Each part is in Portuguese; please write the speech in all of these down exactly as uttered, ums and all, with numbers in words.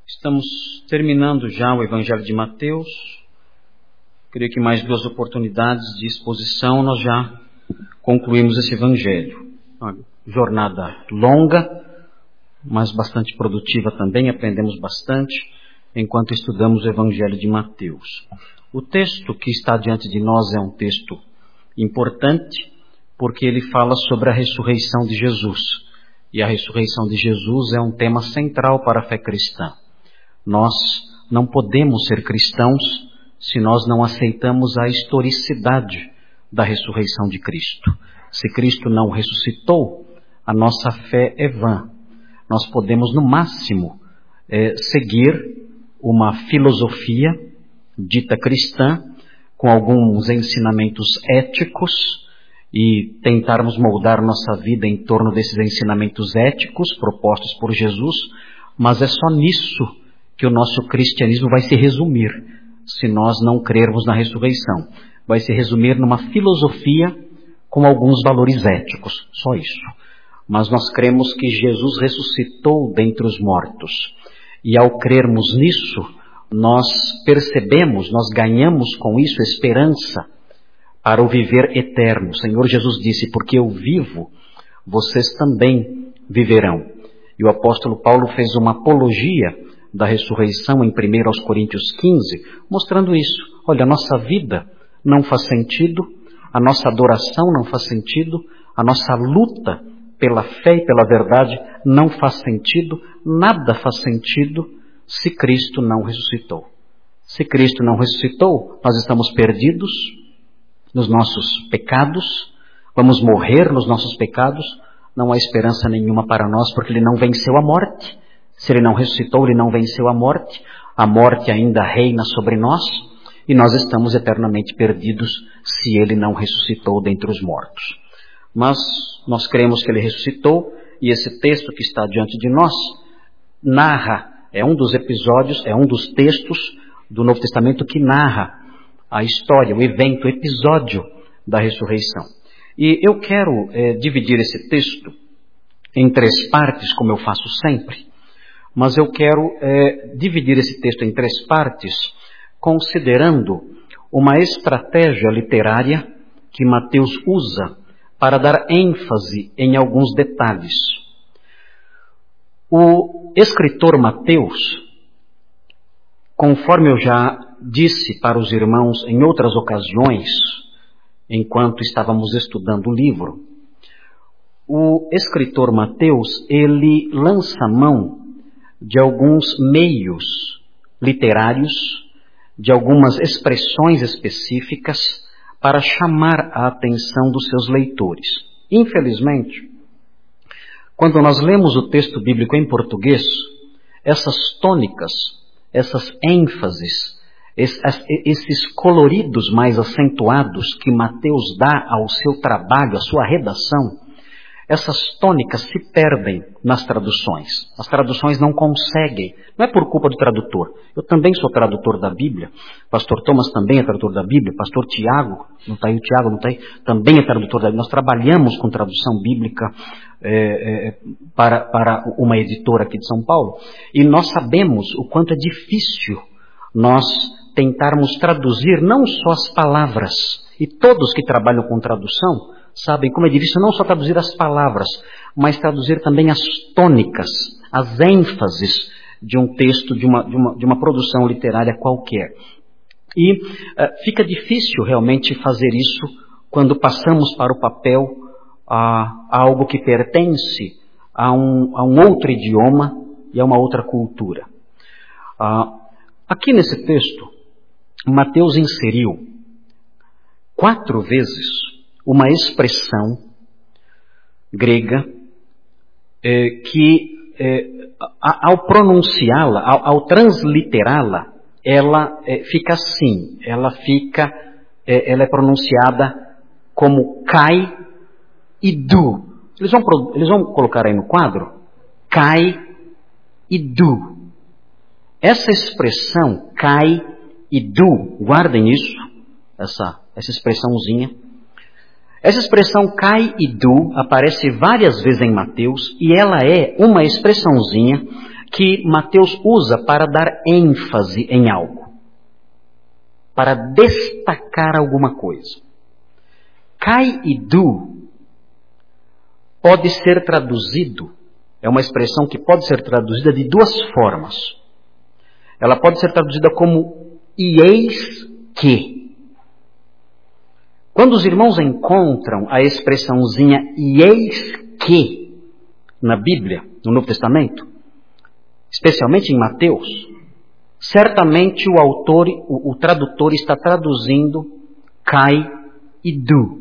Estamos terminando já o Evangelho de Mateus. Creio que mais duas oportunidades de exposição nós já concluímos esse Evangelho. Uma jornada longa, mas bastante produtiva também, aprendemos bastante enquanto estudamos o Evangelho de Mateus. O texto que está diante de nós é um texto importante, porque ele fala sobre a ressurreição de Jesus. E a ressurreição de Jesus é um tema central para a fé cristã. Nós não podemos ser cristãos se nós não aceitamos a historicidade da ressurreição de Cristo. Se Cristo não ressuscitou, a nossa fé é vã. Nós podemos, no máximo, é, seguir uma filosofia dita cristã, com alguns ensinamentos éticos, e tentarmos moldar nossa vida em torno desses ensinamentos éticos propostos por Jesus, mas é só nisso que o nosso cristianismo vai se resumir, se nós não crermos na ressurreição. Vai se resumir numa filosofia com alguns valores éticos, só isso. Mas nós cremos que Jesus ressuscitou dentre os mortos. E ao crermos nisso, nós percebemos, nós ganhamos com isso esperança para o viver eterno. O Senhor Jesus disse, porque eu vivo, vocês também viverão. E o apóstolo Paulo fez uma apologia da ressurreição em primeira Coríntios quinze, mostrando isso. Olha, a nossa vida não faz sentido, a nossa adoração não faz sentido, a nossa luta pela fé e pela verdade não faz sentido, nada faz sentido se Cristo não ressuscitou. Se Cristo não ressuscitou, nós estamos perdidos nos nossos pecados, vamos morrer nos nossos pecados, não há esperança nenhuma para nós, porque Ele não venceu a morte. Se Ele não ressuscitou, Ele não venceu a morte, a morte ainda reina sobre nós, e nós estamos eternamente perdidos se Ele não ressuscitou dentre os mortos. Mas nós cremos que Ele ressuscitou, e esse texto que está diante de nós narra, é um dos episódios, é um dos textos do Novo Testamento que narra a história, o evento, o episódio da ressurreição. E eu quero é, dividir esse texto em três partes, como eu faço sempre, mas eu quero é, dividir esse texto em três partes, considerando uma estratégia literária que Mateus usa para dar ênfase em alguns detalhes. O escritor Mateus, conforme eu já disse para os irmãos em outras ocasiões, enquanto estávamos estudando o livro, o escritor Mateus, ele lança mão de alguns meios literários, de algumas expressões específicas para chamar a atenção dos seus leitores. Infelizmente, quando nós lemos o texto bíblico em português, essas tônicas, essas ênfases, esses coloridos mais acentuados que Mateus dá ao seu trabalho, à sua redação, essas tônicas se perdem nas traduções. As traduções não conseguem. Não é por culpa do tradutor. Eu também sou tradutor da Bíblia. Pastor Thomas também é tradutor da Bíblia. Pastor Tiago, não está aí o Tiago, não está aí, também é tradutor da Bíblia. Nós trabalhamos com tradução bíblica é, é, para, para uma editora aqui de São Paulo. E nós sabemos o quanto é difícil nós tentarmos traduzir não só as palavras. E todos que trabalham com tradução sabem como é difícil não só traduzir as palavras, mas traduzir também as tônicas, as ênfases de um texto, de uma, de uma, de uma produção literária qualquer. E uh, fica difícil realmente fazer isso quando passamos para o papel uh, algo que pertence a um, a um outro idioma e a uma outra cultura. Uh, aqui nesse texto, Mateus inseriu quatro vezes uma expressão grega eh, que, eh, ao pronunciá-la, ao, ao transliterá-la, ela eh, fica assim, ela fica, eh, ela é pronunciada como kai e du. Eles vão, eles vão colocar aí no quadro, kai e du. Essa expressão, kai e du, guardem isso, essa, essa expressãozinha. Essa expressão kai e du aparece várias vezes em Mateus e ela é uma expressãozinha que Mateus usa para dar ênfase em algo, para destacar alguma coisa. Kai idu pode ser traduzido, é uma expressão que pode ser traduzida de duas formas. Ela pode ser traduzida como e eis que. Quando os irmãos encontram a expressãozinha e eis que na Bíblia, no Novo Testamento, especialmente em Mateus, certamente o autor, o, o tradutor está traduzindo kai idu.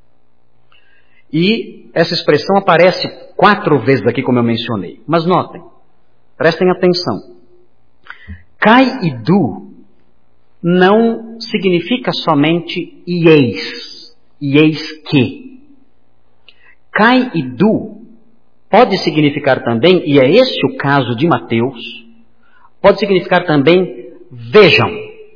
E essa expressão aparece quatro vezes aqui, como eu mencionei. Mas notem, prestem atenção. Kai idu não significa somente e eis, e eis que. Kai idu pode significar também, e é este o caso de Mateus, pode significar também vejam.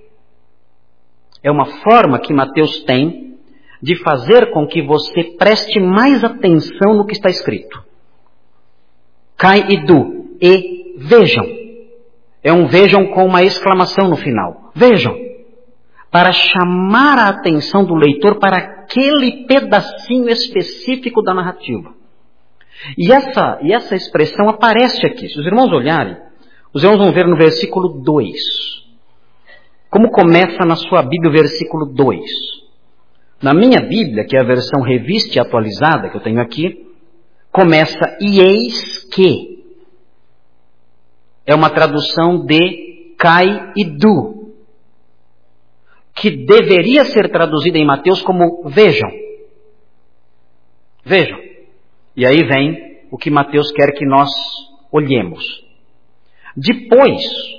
É uma forma que Mateus tem de fazer com que você preste mais atenção no que está escrito. Kai idu, e vejam. É um vejam com uma exclamação no final. Vejam. Para chamar a atenção do leitor para aquele pedacinho específico da narrativa. E essa, e essa expressão aparece aqui. Se os irmãos olharem, os irmãos vão ver no versículo dois. Como começa na sua Bíblia o versículo dois. Na minha Bíblia, que é a versão revista e atualizada que eu tenho aqui, começa e eis que. É uma tradução de kai idu, que deveria ser traduzida em Mateus como vejam. Vejam. E aí vem o que Mateus quer que nós olhemos. Depois,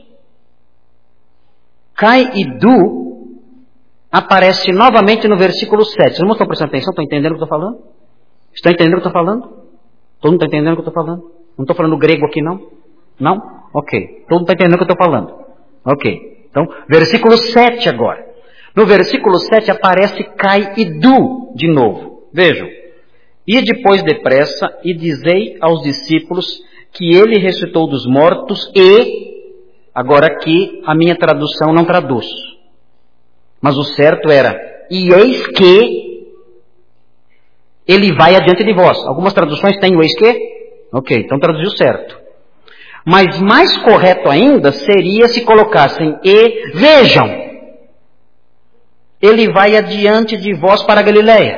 kai idu aparece novamente no versículo sete. Vocês não estão prestando atenção? Estão entendendo o que eu estou falando? Estão entendendo o que eu estou falando? Todo mundo está entendendo o que eu estou falando? Não estou falando grego aqui, não? Não? Ok. Todo mundo está entendendo o que eu estou falando? Ok. Então, versículo sete agora. No versículo sete aparece kai idu de novo. Vejam. E depois depressa, e dizei aos discípulos que ele ressuscitou dos mortos e, agora aqui a minha tradução não traduz. Mas o certo era, e eis que ele vai adiante de vós. Algumas traduções têm o eis que? Ok, então traduziu certo. Mas mais correto ainda seria se colocassem e vejam. Ele vai adiante de vós para a Galileia.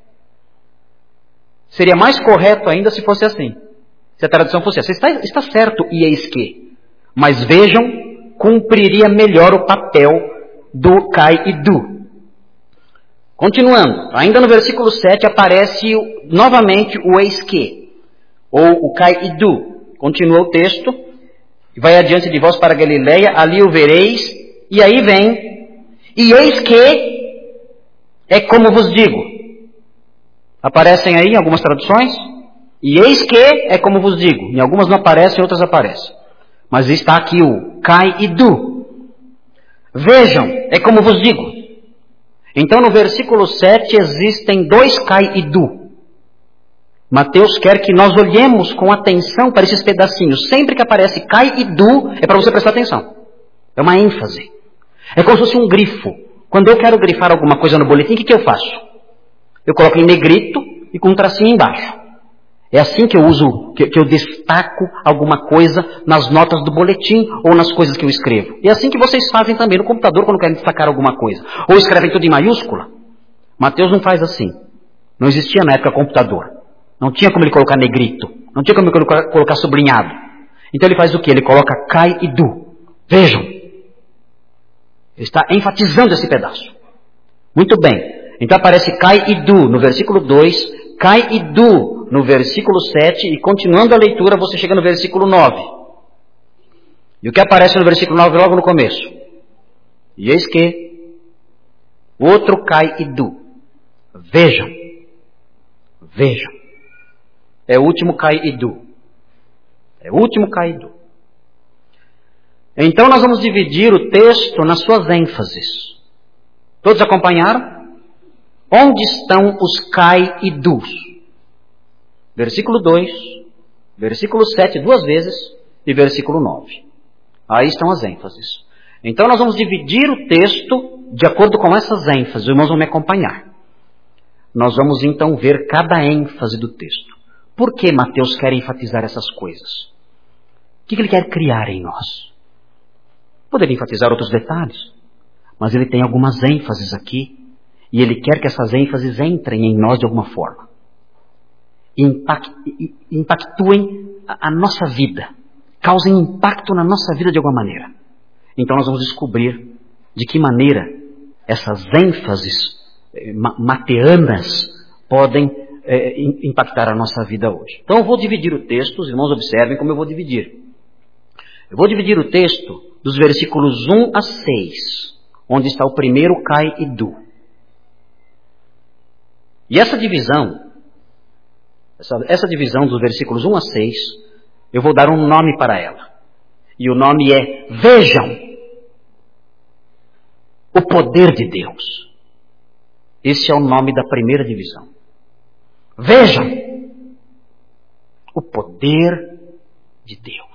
Seria mais correto ainda se fosse assim. Se a tradução fosse assim. Está, está certo, e eis que. Mas vejam, cumpriria melhor o papel do kai idu. Continuando, ainda no versículo sete aparece novamente o eis que, ou o kai idu. Continua o texto, vai adiante de vós para Galileia, ali o vereis, e aí vem, e eis que é como vos digo. Aparecem aí em algumas traduções, e eis que é como vos digo. Em algumas não aparecem, em outras aparecem. Mas está aqui o kai idu. Vejam, é como vos digo. Então no versículo sete existem dois kai idu. Mateus quer que nós olhemos com atenção para esses pedacinhos. Sempre que aparece kai idu, é para você prestar atenção. É uma ênfase. É como se fosse um grifo. Quando eu quero grifar alguma coisa no boletim, o que, que eu faço? Eu coloco em negrito e com um tracinho embaixo. É assim que eu uso, que, que eu destaco alguma coisa nas notas do boletim ou nas coisas que eu escrevo. E é assim que vocês fazem também no computador quando querem destacar alguma coisa. Ou escrevem tudo em maiúscula. Mateus não faz assim. Não existia na época computador. Não tinha como ele colocar negrito. Não tinha como ele colocar, colocar sublinhado. Então ele faz o quê? Ele coloca kai idu. Vejam. Ele está enfatizando esse pedaço. Muito bem. Então aparece kai idu no versículo dois, kai idu no versículo sete, e continuando a leitura, você chega no versículo nove. E o que aparece no versículo nove logo no começo? E eis que outro kai idu. Vejam. Vejam. É o último kai idu. É o último kai idu. Então nós vamos dividir o texto nas suas ênfases. Todos acompanharam? Onde estão os kai idus? Versículo dois, versículo sete, duas vezes, e versículo nove. Aí estão as ênfases. Então nós vamos dividir o texto de acordo com essas ênfases. Os irmãos vão me acompanhar. Nós vamos então ver cada ênfase do texto. Por que Mateus quer enfatizar essas coisas? O que ele quer criar em nós? Poderia enfatizar outros detalhes, mas ele tem algumas ênfases aqui, e ele quer que essas ênfases entrem em nós de alguma forma. Impactuem a nossa vida, causem impacto na nossa vida de alguma maneira. Então nós vamos descobrir de que maneira essas ênfases mateanas podem é, impactar a nossa vida hoje. Então eu vou dividir o texto, os irmãos observem como eu vou dividir. Eu vou dividir o texto dos versículos um a seis, onde está o primeiro Kai e Du. E essa divisão, essa, essa divisão dos versículos um a seis, eu vou dar um nome para ela. E o nome é Vejam o poder de Deus. Esse é o nome da primeira divisão. Vejam o poder de Deus.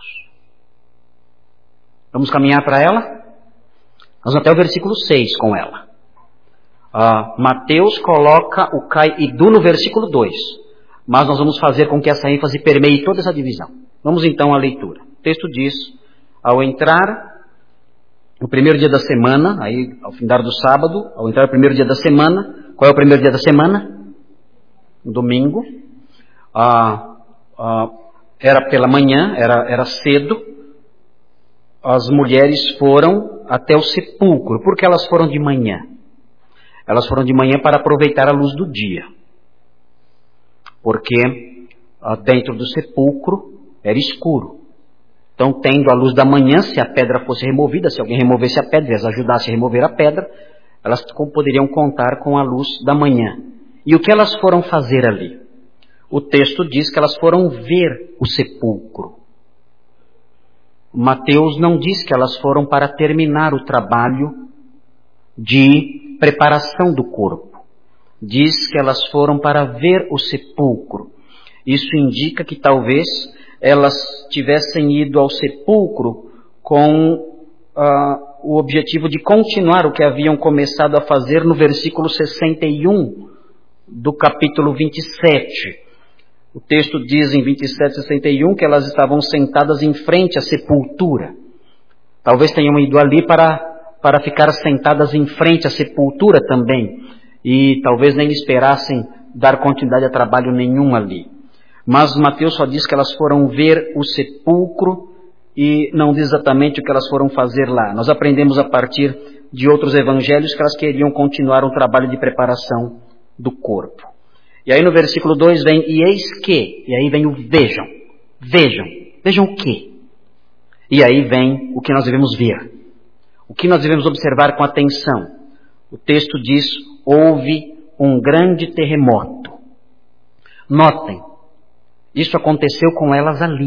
Vamos caminhar para ela? Vamos até o versículo seis com ela. Uh, Mateus coloca o Kai e Du no versículo dois. Mas nós vamos fazer com que essa ênfase permeie toda essa divisão. Vamos então à leitura. O texto diz: ao entrar no primeiro dia da semana, aí ao findar do sábado, ao entrar no primeiro dia da semana, qual é o primeiro dia da semana? Domingo. Uh, uh, era pela manhã, era, era cedo. As mulheres foram até o sepulcro. Por que elas foram de manhã? Elas foram de manhã para aproveitar a luz do dia. Porque dentro do sepulcro era escuro. Então, tendo a luz da manhã, se a pedra fosse removida, se alguém removesse a pedra e as ajudasse a remover a pedra, elas poderiam contar com a luz da manhã. E o que elas foram fazer ali? O texto diz que elas foram ver o sepulcro. Mateus não diz que elas foram para terminar o trabalho de preparação do corpo. Diz que elas foram para ver o sepulcro. Isso indica que talvez elas tivessem ido ao sepulcro com uh, o objetivo de continuar o que haviam começado a fazer no versículo sessenta e um do capítulo vinte e sete. O texto diz em vinte e sete, sessenta e um que elas estavam sentadas em frente à sepultura. Talvez tenham ido ali para, para ficar sentadas em frente à sepultura também. E talvez nem esperassem dar continuidade a trabalho nenhum ali. Mas Mateus só diz que elas foram ver o sepulcro e não diz exatamente o que elas foram fazer lá. Nós aprendemos a partir de outros evangelhos que elas queriam continuar um trabalho de preparação do corpo. E aí no versículo dois vem, e eis que, e aí vem o vejam, vejam, vejam o quê? E aí vem o que nós devemos ver, o que nós devemos observar com atenção. O texto diz, houve um grande terremoto. Notem, isso aconteceu com elas ali.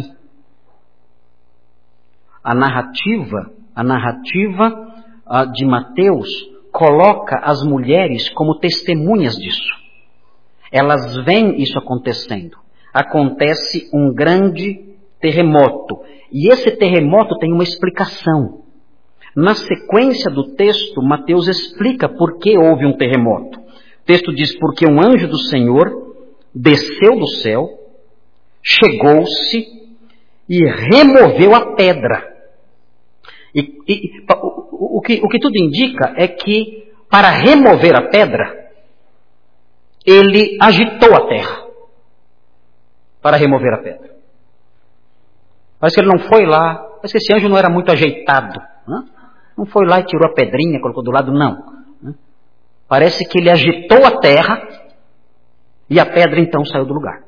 A narrativa, a narrativa uh, de Mateus coloca as mulheres como testemunhas disso. Elas veem isso acontecendo. Acontece um grande terremoto. E esse terremoto tem uma explicação. Na sequência do texto, Mateus explica por que houve um terremoto. O texto diz, porque um anjo do Senhor desceu do céu, chegou-se e removeu a pedra. E, e o, o, que, o que tudo indica é que, para remover a pedra, ele agitou a terra para remover a pedra. Parece que ele não foi lá, parece que esse anjo não era muito ajeitado. Né? Não foi lá e tirou a pedrinha, colocou do lado, não. Né? Parece que ele agitou a terra e a pedra então saiu do lugar.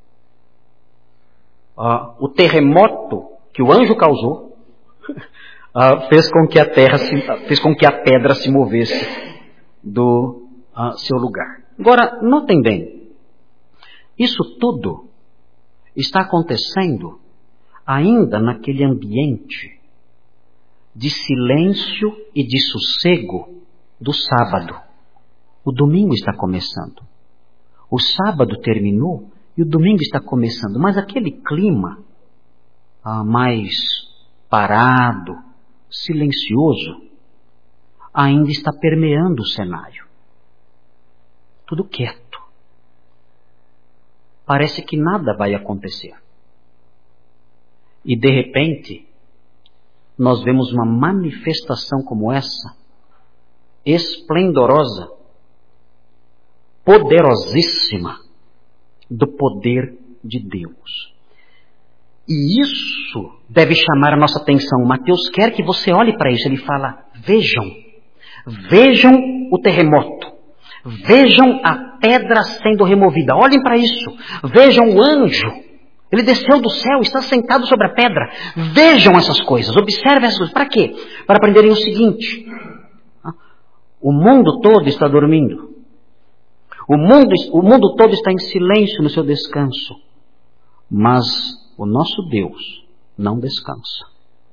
Ah, o terremoto que o anjo causou ah, fez com que a terra se, fez com que a pedra se movesse do ah, seu lugar. Agora, notem bem, isso tudo está acontecendo ainda naquele ambiente de silêncio e de sossego do sábado. O domingo está começando. O sábado terminou e o domingo está começando. Mas aquele clima ah, mais parado, silencioso, ainda está permeando o cenário. Tudo quieto. Parece que nada vai acontecer. E de repente, nós vemos uma manifestação como essa, esplendorosa, poderosíssima, do poder de Deus. E isso deve chamar a nossa atenção. Mateus quer que você olhe para isso. Ele fala, vejam, vejam o terremoto, vejam a pedra sendo removida, olhem para isso, vejam o anjo, ele desceu do céu, está sentado sobre a pedra, vejam essas coisas, observem essas coisas. Para quê? Para aprenderem o seguinte, o mundo todo está dormindo, o mundo, o mundo todo está em silêncio no seu descanso, mas o nosso Deus não descansa.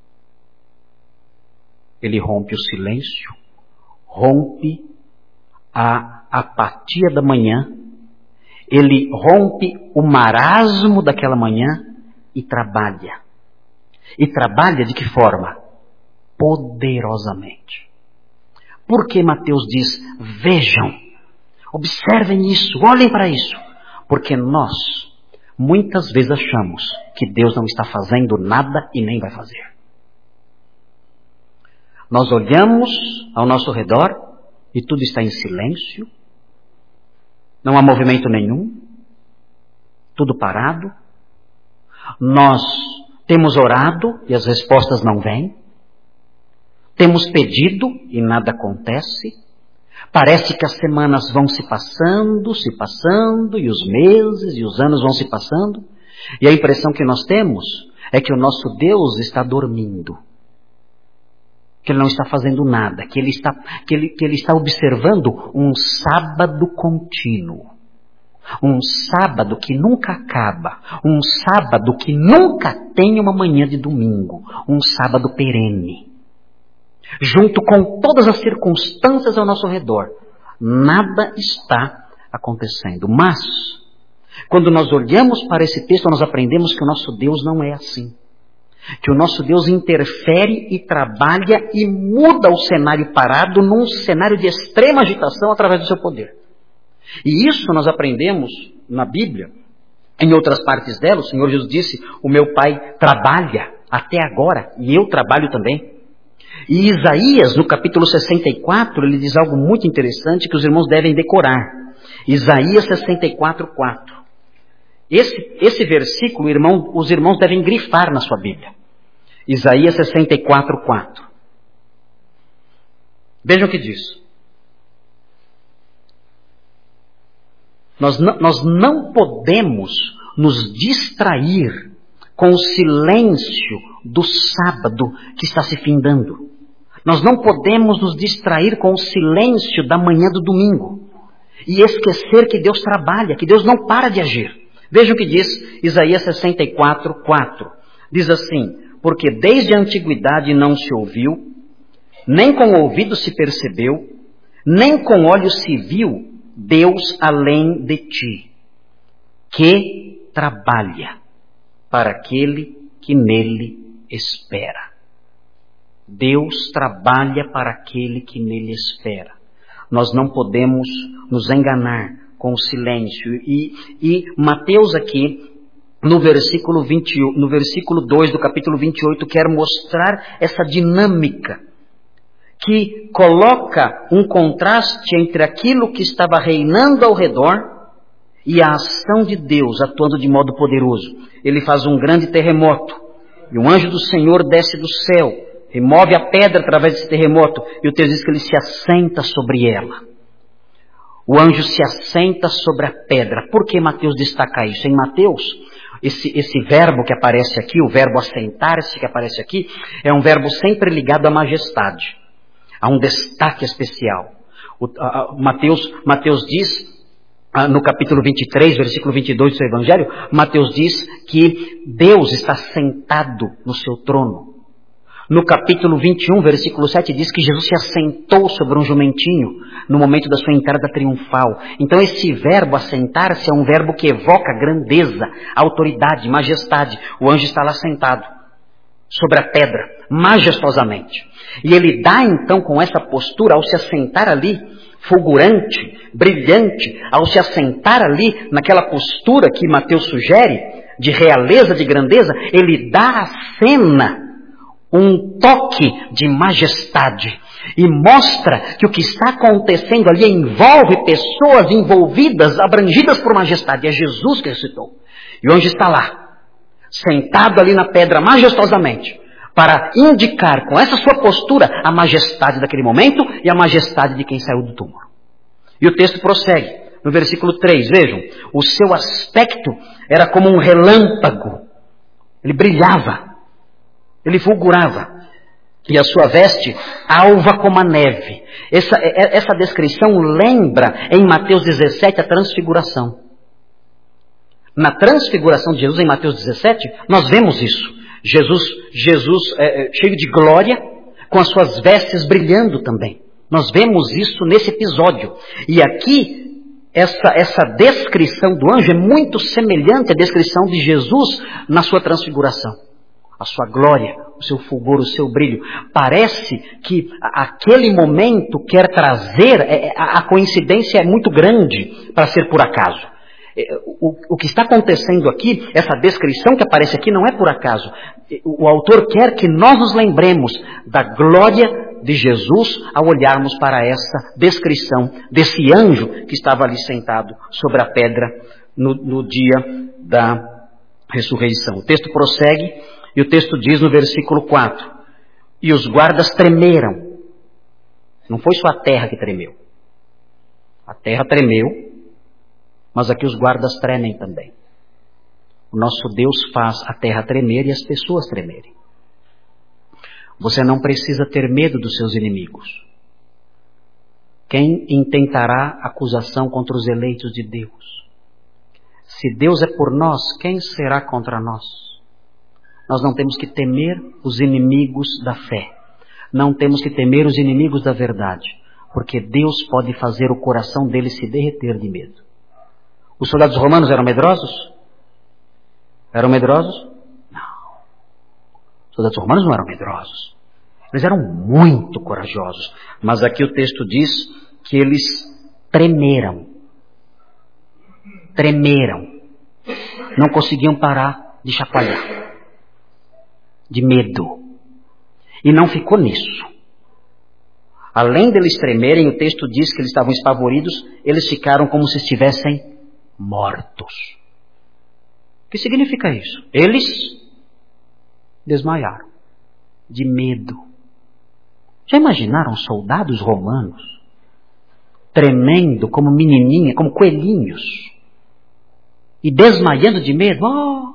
Ele rompe o silêncio, rompe a apatia da manhã, ele rompe o marasmo daquela manhã e trabalha. E trabalha de que forma? Poderosamente. Por que Mateus diz, vejam, observem isso, olhem para isso? Porque nós muitas vezes achamos que Deus não está fazendo nada e nem vai fazer. Nós olhamos ao nosso redor e tudo está em silêncio, não há movimento nenhum, tudo parado. Nós temos orado e as respostas não vêm. Temos pedido e nada acontece. Parece que as semanas vão se passando, se passando, e os meses e os anos vão se passando. E a impressão que nós temos é que o nosso Deus está dormindo. Que Ele não está fazendo nada. Que Ele está, que ele, que ele está observando um sábado contínuo. Um sábado que nunca acaba. Um sábado que nunca tem uma manhã de domingo. Um sábado perene. Junto com todas as circunstâncias ao nosso redor, nada está acontecendo. Mas, quando nós olhamos para esse texto, nós aprendemos que o nosso Deus não é assim. Que o nosso Deus interfere e trabalha e muda o cenário parado num cenário de extrema agitação através do seu poder. E isso nós aprendemos na Bíblia. Em outras partes dela, o Senhor Jesus disse, o meu Pai trabalha até agora e eu trabalho também. E Isaías, no capítulo sessenta e quatro, ele diz algo muito interessante que os irmãos devem decorar. Isaías sessenta e quatro, quatro. Esse, esse versículo, irmão, os irmãos devem grifar na sua Bíblia. Isaías sessenta e quatro, quatro. Vejam o que diz. Nós não, nós não podemos nos distrair com o silêncio do sábado que está se findando. Nós não podemos nos distrair com o silêncio da manhã do domingo e esquecer que Deus trabalha, que Deus não para de agir. Vejam o que diz Isaías sessenta e quatro, quatro. Diz assim, porque desde a antiguidade não se ouviu, nem com o ouvido se percebeu, nem com olhos se viu Deus além de ti, que trabalha para aquele que nele espera. Deus trabalha para aquele que nele espera. Nós não podemos nos enganar com o silêncio. E, e Mateus aqui, no versículo, vinte, no versículo dois do capítulo vinte e oito, quer mostrar essa dinâmica que coloca um contraste entre aquilo que estava reinando ao redor e a ação de Deus atuando de modo poderoso. Ele faz um grande terremoto e um anjo do Senhor desce do céu, remove a pedra através desse terremoto e o texto diz que ele se assenta sobre ela. O anjo se assenta sobre a pedra. Por que Mateus destaca isso? Em Mateus, esse, esse verbo que aparece aqui, o verbo assentar-se que aparece aqui, é um verbo sempre ligado à majestade, a um destaque especial. O, a, a, Mateus, Mateus diz, a, no capítulo vinte e três, versículo vinte e dois do seu Evangelho, Mateus diz que Deus está sentado no seu trono. No capítulo vinte e um, versículo sete, diz que Jesus se assentou sobre um jumentinho no momento da sua entrada triunfal. Então esse verbo assentar-se é um verbo que evoca grandeza, autoridade, majestade. O anjo está lá sentado. sobre a pedra, majestosamente. E ele dá então com essa postura, ao se assentar ali, fulgurante, brilhante, ao se assentar ali, naquela postura que Mateus sugere, de realeza, de grandeza, ele dá à cena um toque de majestade. E mostra que o que está acontecendo ali envolve pessoas envolvidas, abrangidas por majestade. É Jesus que ressuscitou. E o anjo está lá, sentado ali na pedra majestosamente, para indicar com essa sua postura a majestade daquele momento e a majestade de quem saiu do túmulo. E o texto prossegue, no versículo três, vejam, o seu aspecto era como um relâmpago, ele brilhava, ele fulgurava, e a sua veste alva como a neve. Essa, essa descrição lembra em Mateus dezessete a transfiguração. Na transfiguração de Jesus em Mateus dezessete, nós vemos isso. Jesus, Jesus é, cheio de glória, com as suas vestes brilhando também. Nós vemos isso nesse episódio. E aqui, essa, essa descrição do anjo é muito semelhante à descrição de Jesus na sua transfiguração. A sua glória, o seu fulgor, o seu brilho. Parece que aquele momento quer trazer, a coincidência é muito grande para ser por acaso. O, o que está acontecendo aqui, essa descrição que aparece aqui não é por acaso. O autor quer que nós nos lembremos da glória de Jesus ao olharmos para essa descrição desse anjo que estava ali sentado sobre a pedra no, no dia da ressurreição. O texto prossegue e o texto diz no versículo quatro: e os guardas tremeram. Não foi só a terra que tremeu. A terra tremeu, mas aqui os guardas tremem também. O nosso Deus faz a terra tremer e as pessoas tremerem. Você não precisa ter medo dos seus inimigos. Quem intentará acusação contra os eleitos de Deus? Se Deus é por nós, quem será contra nós? Nós não temos que temer os inimigos da fé. Não temos que temer os inimigos da verdade, porque Deus pode fazer o coração deles se derreter de medo. Os soldados romanos eram medrosos? Eram medrosos? Não. Os soldados romanos não eram medrosos. Eles eram muito corajosos. Mas aqui o texto diz que eles tremeram. Tremeram. Não conseguiam parar de chacoalhar. De medo. E não ficou nisso. Além deles tremerem, o texto diz que eles estavam espavoridos, eles ficaram como se estivessem mortos. O que significa isso? Eles desmaiaram de medo. Já imaginaram soldados romanos tremendo como menininha, como coelhinhos e desmaiando de medo? Oh,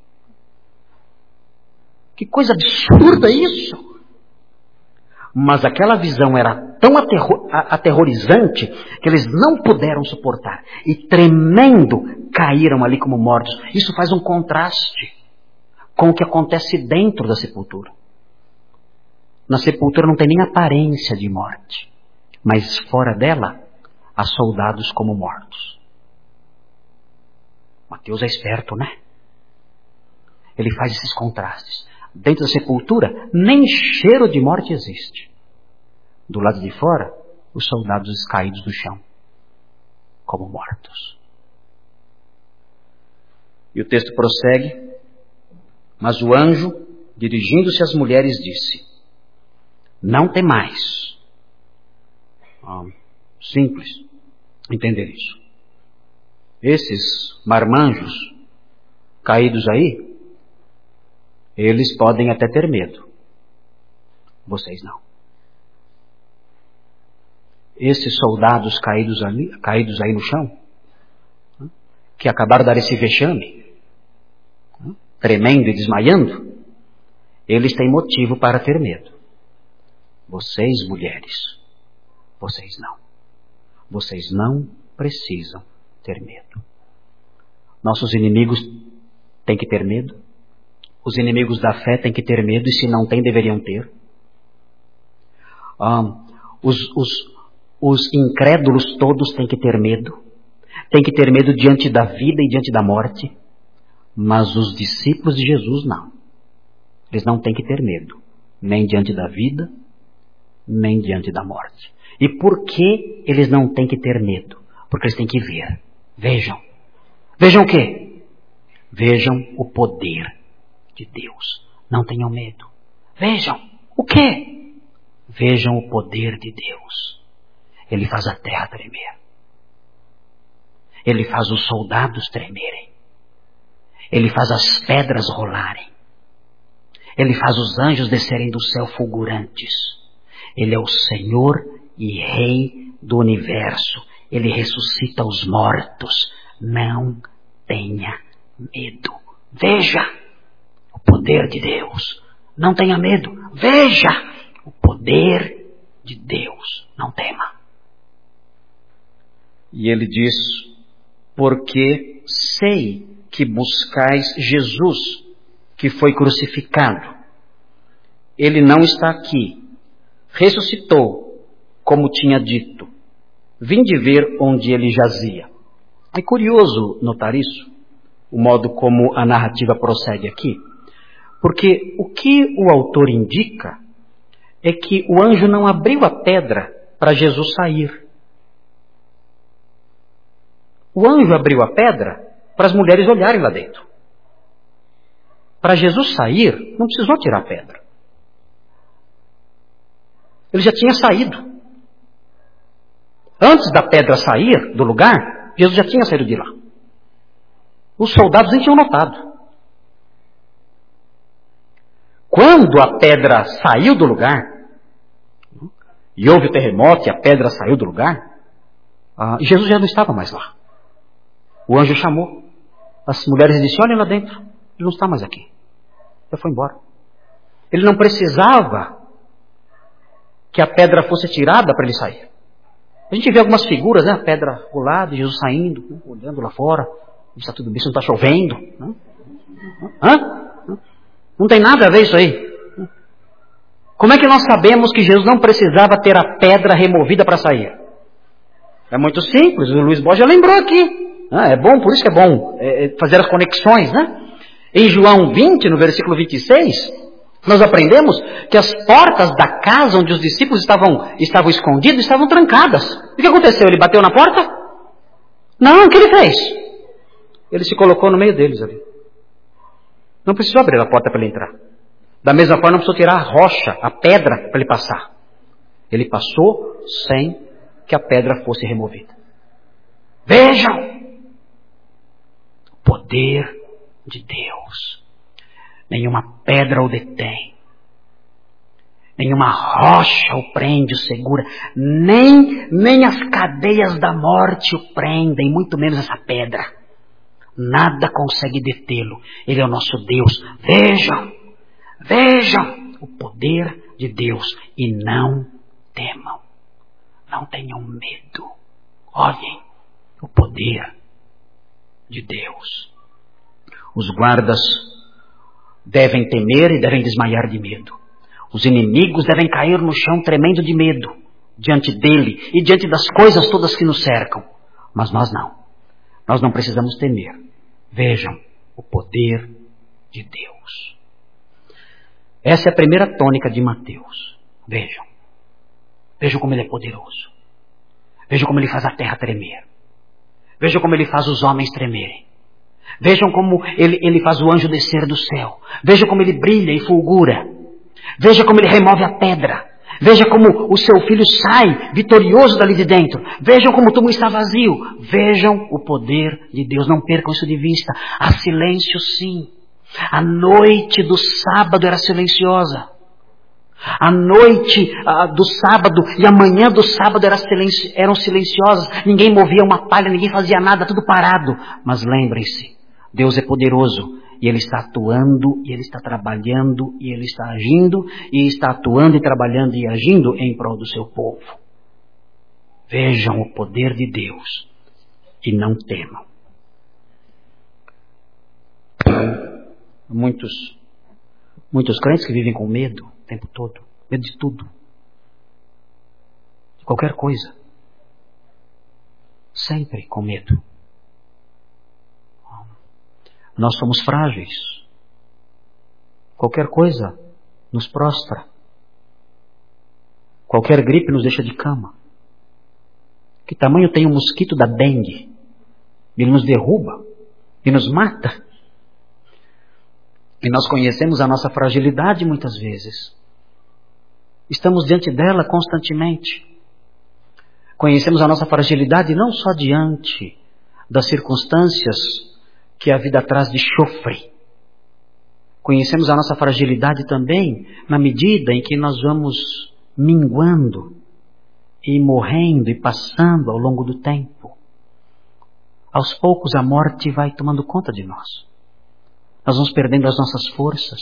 que coisa absurda isso! Mas aquela visão era tão aterro- aterrorizante que eles não puderam suportar. E tremendo, caíram ali como mortos. Isso faz um contraste com o que acontece dentro da sepultura. Na sepultura não tem nem aparência de morte. Mas fora dela, há soldados como mortos. Mateus é esperto, né? Ele faz esses contrastes. Dentro da sepultura, nem cheiro de morte existe. Do lado de fora, os soldados caídos do chão, como mortos. E o texto prossegue, mas o anjo, dirigindo-se às mulheres, disse: não temais. Ah, simples entender isso. Esses marmanjos caídos aí, eles podem até ter medo. Vocês não. Esses soldados caídos, ali, caídos aí no chão, que acabaram de dar esse vexame, tremendo e desmaiando, eles têm motivo para ter medo. Vocês, mulheres, vocês não. Vocês não precisam ter medo. Nossos inimigos têm que ter medo. Os inimigos da fé têm que ter medo, e se não têm, deveriam ter. Ah, os, os, os incrédulos todos têm que ter medo. Têm que ter medo diante da vida e diante da morte. Mas os discípulos de Jesus não. Eles não têm que ter medo, nem diante da vida, nem diante da morte. E por que eles não têm que ter medo? Porque eles têm que ver. Vejam. Vejam o quê? Vejam o poder de Deus. Não tenham medo. Vejam. O quê? Vejam o poder de Deus. Ele faz a terra tremer. Ele faz os soldados tremerem. Ele faz as pedras rolarem. Ele faz os anjos descerem do céu fulgurantes. Ele é o Senhor e Rei do universo. Ele ressuscita os mortos. Não tenha medo. Veja o poder de Deus. Não tenha medo. Veja o poder de Deus. Não tema. E ele diz, porque sei que buscais Jesus, que foi crucificado. Ele não está aqui. Ressuscitou, como tinha dito. Vinde ver onde ele jazia. É curioso notar isso, o modo como a narrativa prossegue aqui, porque o que o autor indica é que o anjo não abriu a pedra para Jesus sair. O anjo abriu a pedra para as mulheres olharem lá dentro. Para Jesus sair, não precisou tirar a pedra. Ele já tinha saído. Antes da pedra sair do lugar, Jesus já tinha saído de lá. Os soldados nem tinham notado. Quando a pedra saiu do lugar, e houve o terremoto e a pedra saiu do lugar, ah, Jesus já não estava mais lá. O anjo chamou. As mulheres disseram, olhem lá dentro. Ele não está mais aqui. Já foi embora. Ele não precisava que a pedra fosse tirada para ele sair. A gente vê algumas figuras, né? A pedra rolada, Jesus saindo, né? Olhando lá fora. Está tudo bem, se não está chovendo. Né? Hã? Não tem nada a ver isso aí. Como é que nós sabemos que Jesus não precisava ter a pedra removida para sair? É muito simples, o Luiz Borges já lembrou aqui. Ah, é bom, por isso que é bom é, fazer as conexões, né? Em João vinte, no versículo vinte e seis, nós aprendemos que as portas da casa onde os discípulos estavam, estavam escondidos estavam trancadas. O que aconteceu? Ele bateu na porta? Não, o que ele fez? Ele se colocou no meio deles ali. Não precisou abrir a porta para ele entrar. Da mesma forma, não precisou tirar a rocha, a pedra, para ele passar. Ele passou sem que a pedra fosse removida. Vejam o poder de Deus. Nenhuma pedra o detém. Nenhuma rocha o prende, o segura. Nem, nem as cadeias da morte o prendem, muito menos essa pedra. Nada consegue detê-lo. Ele é o nosso Deus. Vejam, vejam o poder de Deus e não temam. Não tenham medo. Olhem o poder de Deus. Os guardas devem temer e devem desmaiar de medo. Os inimigos devem cair no chão tremendo de medo diante dele e diante das coisas todas que nos cercam. Mas nós não. Nós não precisamos temer. Vejam o poder de Deus. Essa é a primeira tônica de Mateus. Vejam. Vejam como ele é poderoso. Vejam como ele faz a terra tremer. Vejam como ele faz os homens tremerem. Vejam como ele, ele faz o anjo descer do céu. Vejam como ele brilha e fulgura. Veja como ele remove a pedra. Veja como o seu filho sai vitorioso dali de dentro. Vejam como o túmulo está vazio. Vejam o poder de Deus. Não percam isso de vista. Há silêncio, sim. A noite do sábado era silenciosa. A noite ah, do sábado e a manhã do sábado era silenci- eram silenciosas. Ninguém movia uma palha, ninguém fazia nada, tudo parado. Mas lembrem-se, Deus é poderoso. E Ele está atuando, e Ele está trabalhando, e Ele está agindo, e está atuando e trabalhando e agindo em prol do seu povo. Vejam o poder de Deus e não temam. Muitos, muitos crentes que vivem com medo o tempo todo, medo de tudo, de qualquer coisa, sempre com medo. Nós somos frágeis. Qualquer coisa nos prostra. Qualquer gripe nos deixa de cama. Que tamanho tem o mosquito da dengue? Ele nos derruba e nos mata. E nós conhecemos a nossa fragilidade muitas vezes. Estamos diante dela constantemente. Conhecemos a nossa fragilidade não só diante das circunstâncias que a vida traz de chofre. Conhecemos a nossa fragilidade também na medida em que nós vamos minguando e morrendo e passando ao longo do tempo. Aos poucos a morte vai tomando conta de nós. Nós vamos perdendo as nossas forças.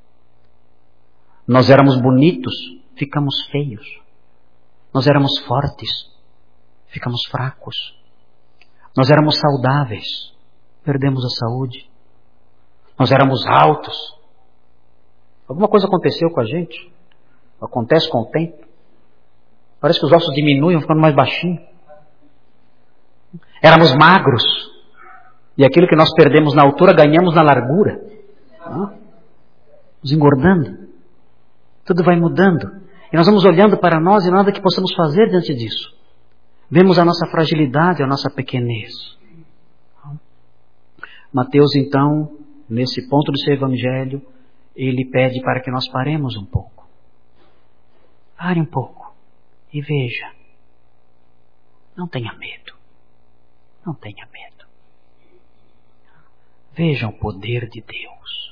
Nós éramos bonitos, ficamos feios. Nós éramos fortes, ficamos fracos. Nós éramos saudáveis, perdemos a saúde. Nós éramos altos. Alguma coisa aconteceu com a gente? Acontece com o tempo. Parece que os ossos diminuem, vão ficando mais baixinhos. Éramos magros. E aquilo que nós perdemos na altura, ganhamos na largura. Nos engordando. Tudo vai mudando. E nós vamos olhando para nós e nada que possamos fazer diante disso. Vemos a nossa fragilidade, a nossa pequenez. Mateus, então, nesse ponto do seu evangelho, ele pede para que nós paremos um pouco. Pare um pouco e veja. Não tenha medo. Não tenha medo. Vejam o poder de Deus.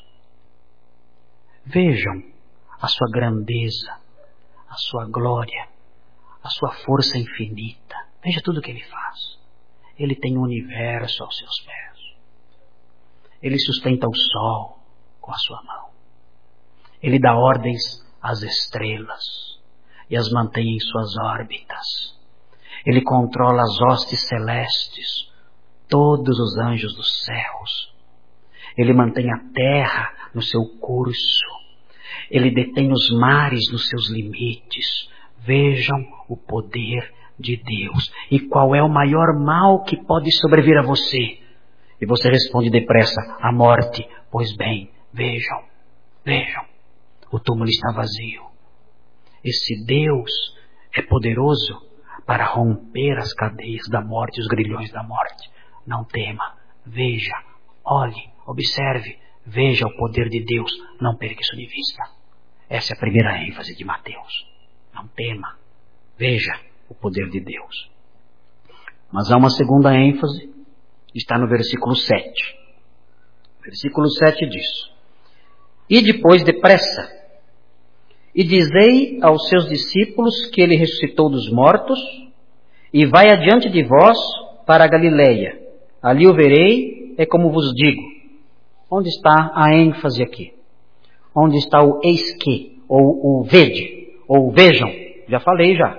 Vejam a sua grandeza, a sua glória, a sua força infinita. Veja tudo o que Ele faz. Ele tem o universo aos seus pés. Ele sustenta o sol com a sua mão. Ele dá ordens às estrelas e as mantém em suas órbitas. Ele controla as hostes celestes, todos os anjos dos céus. Ele mantém a terra no seu curso. Ele detém os mares nos seus limites. Vejam o poder de Deus. E qual é o maior mal que pode sobrevir a você? E você responde depressa: a morte. Pois bem, vejam, vejam. O túmulo está vazio. Esse Deus é poderoso para romper as cadeias da morte, os grilhões da morte. Não tema, veja, olhe, observe, veja o poder de Deus. Não perca isso de vista. Essa é a primeira ênfase de Mateus. Não tema, veja o poder de Deus. Mas há uma segunda ênfase, está no versículo sete. Versículo sete diz: e depois depressa, e dizei aos seus discípulos que ele ressuscitou dos mortos, e vai adiante de vós para a Galileia. Ali o verei, é como vos digo. Onde está a ênfase aqui? Onde está o eis que, ou o vede, ou vejam? Já falei já.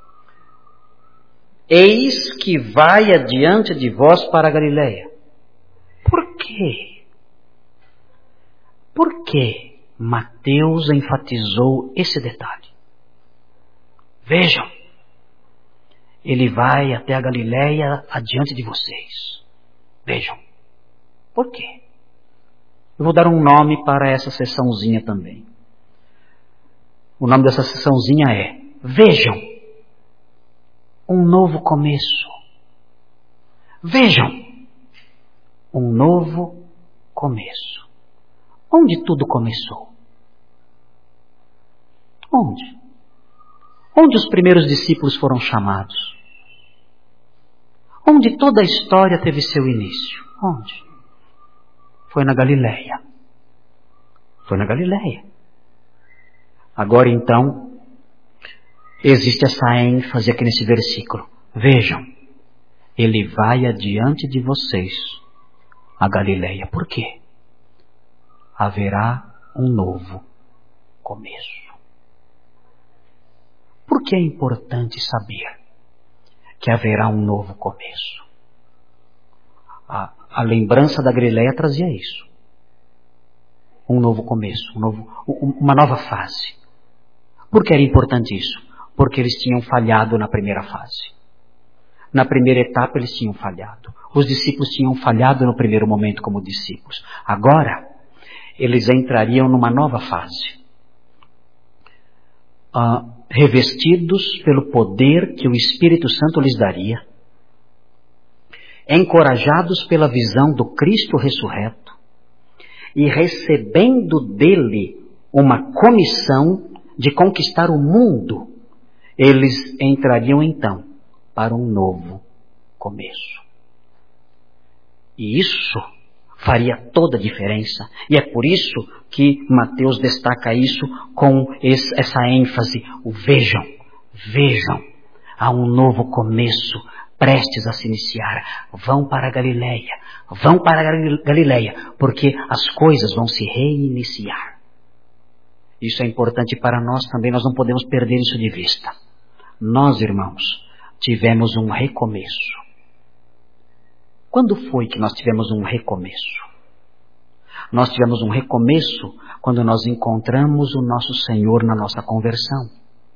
Eis que vai adiante de vós para a Galileia. Por quê? Por que Mateus enfatizou esse detalhe? Vejam, ele vai até a Galileia adiante de vocês. Vejam. Por quê? Eu vou dar um nome para essa sessãozinha também. O nome dessa sessãozinha é: vejam, um novo começo. Vejam, um novo começo. Onde tudo começou? Onde? Onde os primeiros discípulos foram chamados? Onde toda a história teve seu início? Onde? Foi na Galileia. Foi na Galileia. Agora então, existe essa ênfase aqui nesse versículo. Vejam, ele vai adiante de vocês a Galileia. Por quê? Haverá um novo começo. Por que é importante saber que haverá um novo começo? A, a lembrança da Galileia trazia isso. Um novo começo, um novo, uma nova fase. Por que era importante isso? Porque eles tinham falhado na primeira fase. Na primeira etapa eles tinham falhado. Os discípulos tinham falhado no primeiro momento como discípulos. Agora, eles entrariam numa nova fase. Uh, revestidos pelo poder que o Espírito Santo lhes daria, encorajados pela visão do Cristo ressurreto e recebendo dele uma comissão de conquistar o mundo, eles entrariam então para um novo começo. E isso faria toda a diferença. E é por isso que Mateus destaca isso com esse, essa ênfase. O vejam, vejam, há um novo começo prestes a se iniciar. Vão para a Galileia, vão para a Galileia, porque as coisas vão se reiniciar. Isso é importante para nós também, nós não podemos perder isso de vista. Nós, irmãos, tivemos um recomeço. Quando foi que nós tivemos um recomeço? Nós tivemos um recomeço quando nós encontramos o nosso Senhor na nossa conversão.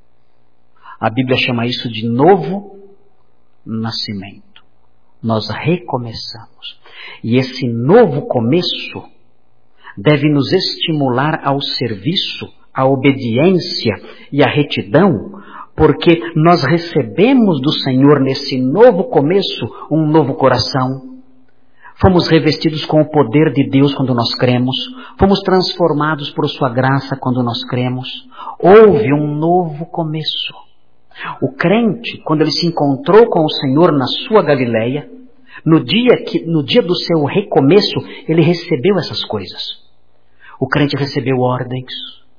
A Bíblia chama isso de novo nascimento. Nós recomeçamos. E esse novo começo deve nos estimular ao serviço, à obediência e à retidão, porque nós recebemos do Senhor nesse novo começo um novo coração. Fomos revestidos com o poder de Deus quando nós cremos. Fomos transformados por sua graça quando nós cremos. Houve um novo começo. O crente, quando ele se encontrou com o Senhor na sua Galileia, no dia, que, no dia do seu recomeço, ele recebeu essas coisas. O crente recebeu ordens.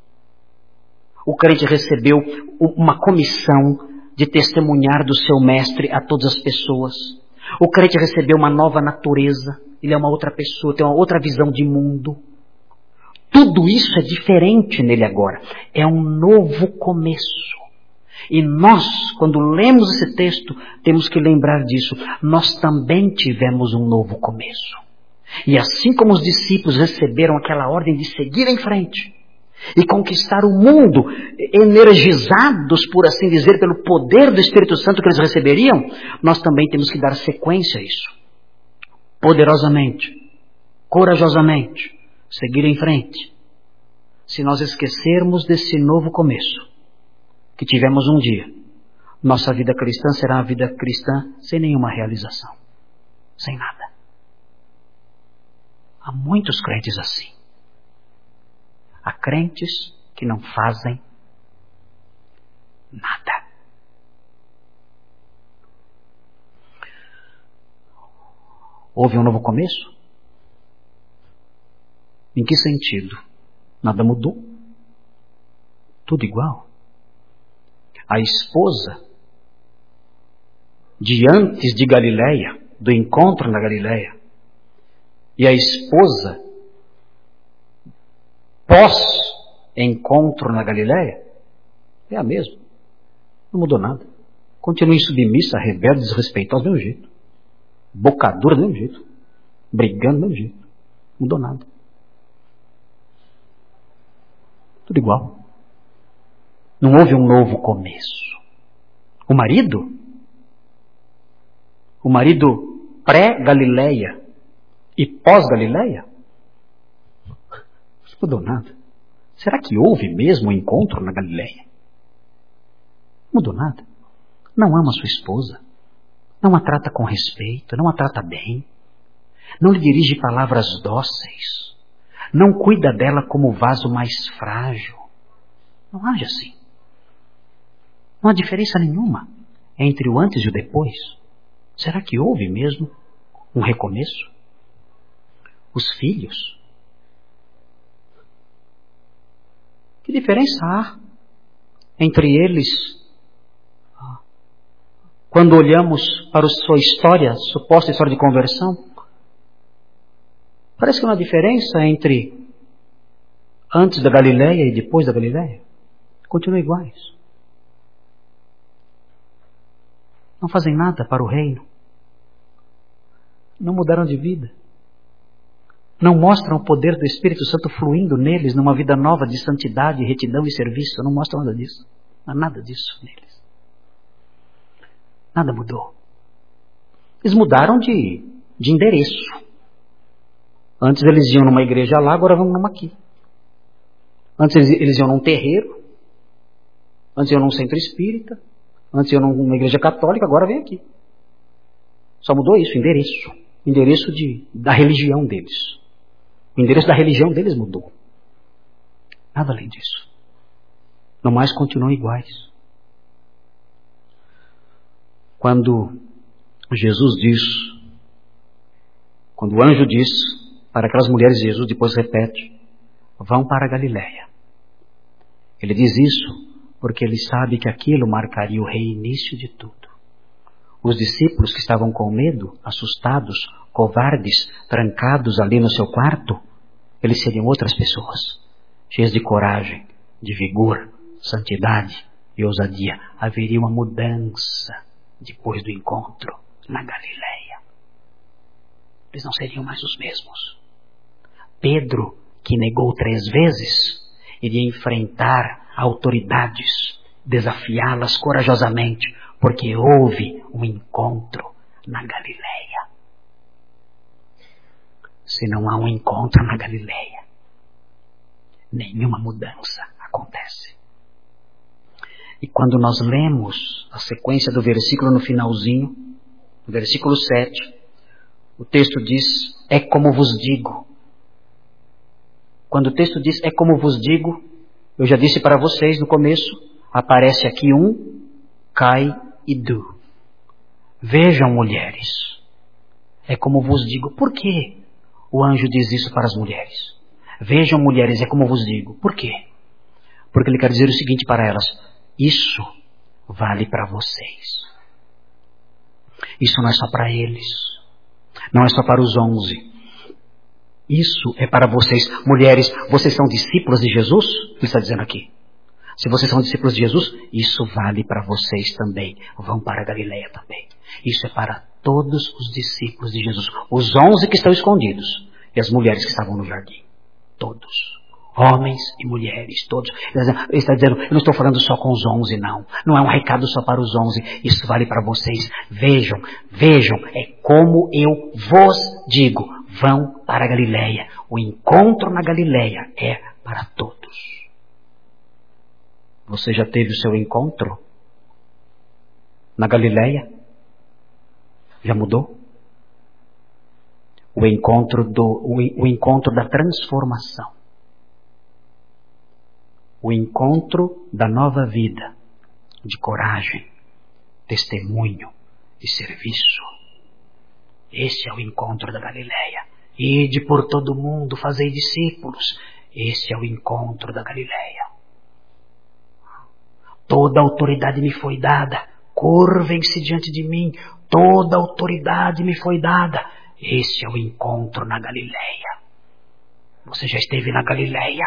O crente recebeu uma comissão de testemunhar do seu mestre a todas as pessoas. O crente recebeu uma nova natureza. Ele é uma outra pessoa, tem uma outra visão de mundo. Tudo isso é diferente nele agora. É um novo começo. E nós, quando lemos esse texto, temos que lembrar disso. Nós também tivemos um novo começo. E assim como os discípulos receberam aquela ordem de seguir em frente e conquistar o mundo, energizados, por assim dizer, pelo poder do Espírito Santo que eles receberiam, nós também temos que dar sequência a isso. Poderosamente, corajosamente, seguir em frente. Se nós esquecermos desse novo começo que tivemos um dia, nossa vida cristã será uma vida cristã sem nenhuma realização, sem nada. Há muitos crentes assim. Há crentes que não fazem nada. Houve um novo começo? Em que sentido? Nada mudou. Tudo igual. A esposa de antes de Galileia, do encontro na Galileia, e a esposa pós-encontro na Galileia é a mesma. Não mudou nada. Continua insubmissa, rebelde, desrespeitosa do mesmo jeito. Bocadura do mesmo jeito. Brigando do mesmo jeito. Não mudou nada. Tudo igual. Não houve um novo começo. O marido, o marido pré-Galileia e pós-Galileia, não mudou nada. Será que houve mesmo um encontro na Galileia? Não mudou nada. Não ama sua esposa. Não a trata com respeito. Não a trata bem. Não lhe dirige palavras dóceis. Não cuida dela como o vaso mais frágil. Não age assim. Não há diferença nenhuma entre o antes e o depois. Será que houve mesmo um recomeço? Os filhos. Que diferença há entre eles quando olhamos para a sua história, suposta história de conversão? Parece que não há diferença entre antes da Galileia e depois da Galileia. Continuam iguais. Não fazem nada para o reino. Não mudaram de vida. Não mostram o poder do Espírito Santo fluindo neles numa vida nova de santidade, retidão e serviço. Não mostram nada disso. Não há nada disso neles. Nada mudou. Eles mudaram de, de endereço. Antes eles iam numa igreja lá, agora vão numa aqui. Antes eles, eles iam num terreiro. Antes iam num centro espírita. Antes iam numa igreja católica, agora vem aqui. Só mudou isso, o endereço. O endereço de, da religião deles. O endereço da religião deles mudou. Nada além disso. No mais, continuam iguais. Quando Jesus diz, quando o anjo diz para aquelas mulheres, Jesus depois repete, vão para a Galileia. Ele diz isso porque ele sabe que aquilo marcaria o reinício de tudo. Os discípulos que estavam com medo, assustados, covardes, trancados ali no seu quarto, eles seriam outras pessoas, cheias de coragem, de vigor, santidade e ousadia. Haveria uma mudança depois do encontro na Galileia. Eles não seriam mais os mesmos. Pedro, que negou três vezes, iria enfrentar autoridades, desafiá-las corajosamente, porque houve um encontro na Galileia. Se não há um encontro na Galileia, nenhuma mudança acontece. E quando nós lemos a sequência do versículo no finalzinho, no versículo sete, o texto diz, é como vos digo. Quando o texto diz, é como vos digo, eu já disse para vocês no começo, aparece aqui um cai e do. Vejam, mulheres, é como vos digo. Por que o anjo diz isso para as mulheres? Vejam, mulheres, é como vos digo. Por quê? Porque ele quer dizer o seguinte para elas, isso vale para vocês. Isso não é só para eles. Não é só para os onze. Isso é para vocês. Mulheres, vocês são discípulos de Jesus? Ele está dizendo aqui. Se vocês são discípulos de Jesus, isso vale para vocês também. Vão para a Galileia também. Isso é para todos os discípulos de Jesus. Os onze que estão escondidos. E as mulheres que estavam no jardim. Todos. Homens e mulheres, todos. Ele está dizendo, eu não estou falando só com os onze, não. Não é um recado só para os onze. Isso vale para vocês. Vejam, vejam. É como eu vos digo. Vão para a Galileia. O encontro na Galileia é para todos. Você já teve o seu encontro na Galileia? Já mudou? O encontro, do, o, o encontro da transformação. O encontro da nova vida, de coragem, testemunho e serviço. Esse é o encontro da Galileia. Ide por todo mundo, fazei discípulos. Esse é o encontro da Galileia. Toda autoridade me foi dada. Curvem-se diante de mim. Toda autoridade me foi dada. Esse é o encontro na Galileia. Você já esteve na Galileia?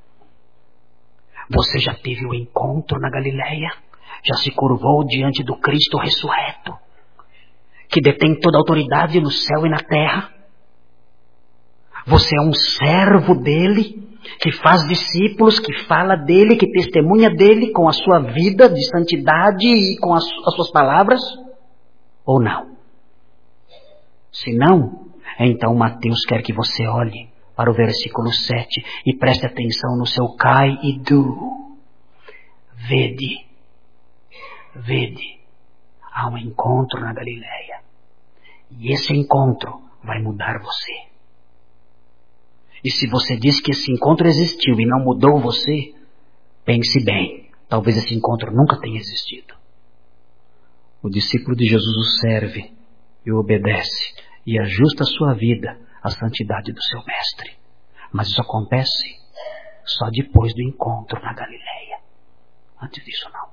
Você já teve o encontro na Galileia? Já se curvou diante do Cristo ressurreto, que detém toda a autoridade no céu e na terra? Você é um servo dele, que faz discípulos, que fala dele, que testemunha dele com a sua vida de santidade e com as, as suas palavras? Ou não? Se não, então Mateus quer que você olhe para o versículo sete e preste atenção no seu cai e do. Vede, vede, há um encontro na Galileia. E esse encontro vai mudar você. E se você diz que esse encontro existiu e não mudou você, pense bem, talvez esse encontro nunca tenha existido. O discípulo de Jesus o serve e o obedece e ajusta a sua vida à santidade do seu mestre. Mas isso acontece só depois do encontro na Galileia. Antes disso não.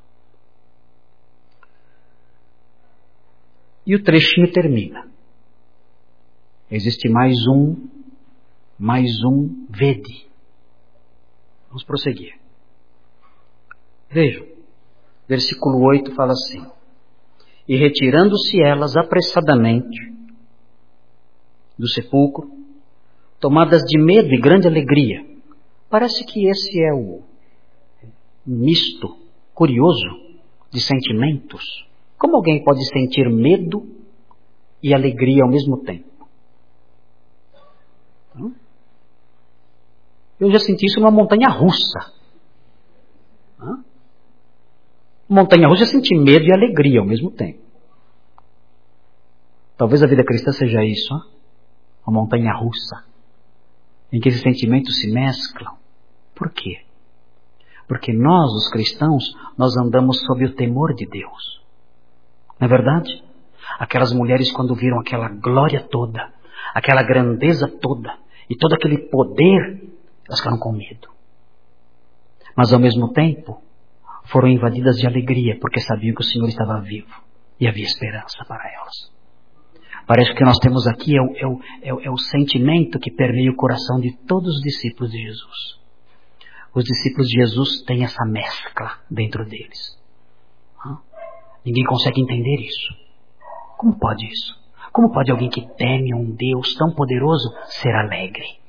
E o trechinho termina. Existe mais um, mais um vede. Vamos prosseguir. Vejam, versículo oito fala assim: e retirando-se elas apressadamente do sepulcro, tomadas de medo e grande alegria. Parece que esse é o misto curioso de sentimentos. Como alguém pode sentir medo e alegria ao mesmo tempo? Eu já senti isso numa montanha russa. Hã? Montanha russa eu senti medo e alegria ao mesmo tempo. Talvez a vida cristã seja isso, hein? Uma montanha russa, em que esses sentimentos se mesclam. Por quê? Porque nós, os cristãos, nós andamos sob o temor de Deus. Não é verdade? Aquelas mulheres, quando viram aquela glória toda, aquela grandeza toda, e todo aquele poder, elas ficaram com medo. Mas ao mesmo tempo, foram invadidas de alegria, porque sabiam que o Senhor estava vivo e havia esperança para elas. Parece que o que nós temos aqui é o, é, o, é, o, é o sentimento que permeia o coração de todos os discípulos de Jesus. Os discípulos de Jesus têm essa mescla dentro deles. Ninguém consegue entender isso. Como pode isso? Como pode alguém que teme um Deus tão poderoso ser alegre?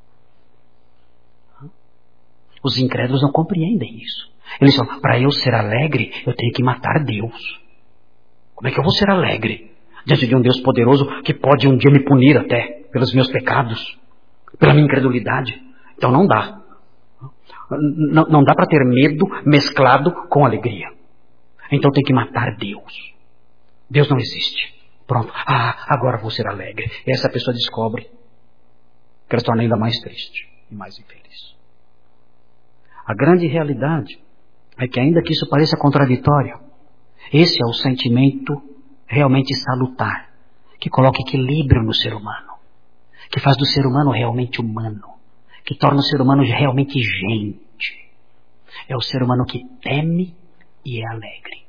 Os incrédulos não compreendem isso. Eles falam, para eu ser alegre, eu tenho que matar Deus. Como é que eu vou ser alegre diante de um Deus poderoso que pode um dia me punir até pelos meus pecados, pela minha incredulidade? Então não dá. Não, não dá para ter medo mesclado com alegria. Então tem que matar Deus. Deus não existe. Pronto. Ah, agora vou ser alegre. E essa pessoa descobre que ela se torna ainda mais triste e mais infeliz. A grande realidade é que, ainda que isso pareça contraditório, esse é o sentimento realmente salutar, que coloca equilíbrio no ser humano, que faz do ser humano realmente humano, que torna o ser humano realmente gente. É o ser humano que teme e é alegre.